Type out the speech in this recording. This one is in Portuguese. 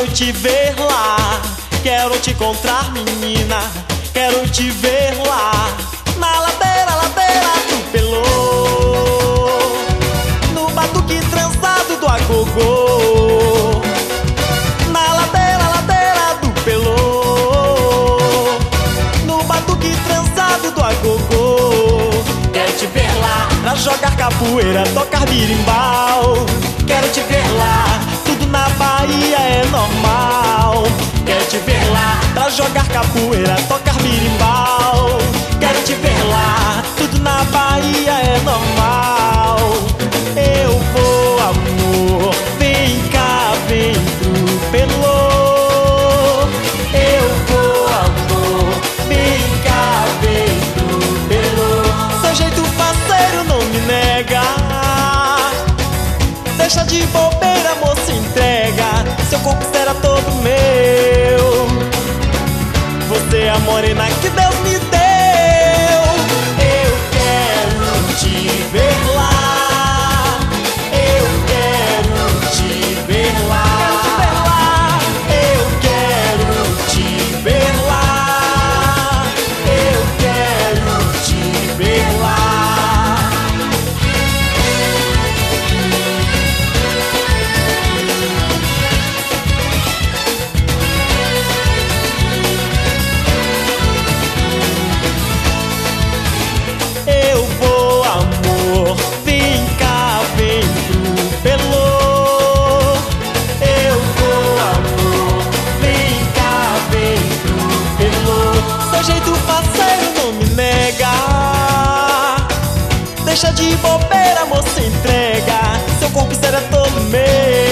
Quero te ver lá, quero te encontrar, menina. Quero te ver lá, na ladeira, ladeira do Pelô, no batuque trançado do agogô. Na ladeira, ladeira do Pelô, no batuque trançado do agogô. Quero te ver lá, pra jogar capoeira, tocar birimbau. Quero te ver lá, tudo na Bahia é normal. Quero te ver lá, pra jogar capoeira, tocar birimbau. Quero te ver lá, tudo na Bahia é normal. Eu vou, amor, vem cá, vem pro Pelô. Eu vou, amor, vem cá, vem pro Pelô. Seu jeito parceiro não me nega. Deixa de bobeira, moça, entrega. Seu corpo será todo meu. Você é a morena que Deus me deu. Eu quero te ver lá. Eu quero te ver lá. Eu quero te ver lá. Eu quero te ver lá. Eu vou, amor, vem cá, vem pro Pelô. Eu vou, amor, vem cá, vem pro Pelô. Seu jeito parceiro não me nega. Deixa de bobeira, moça, entrega. Seu corpo será todo meu.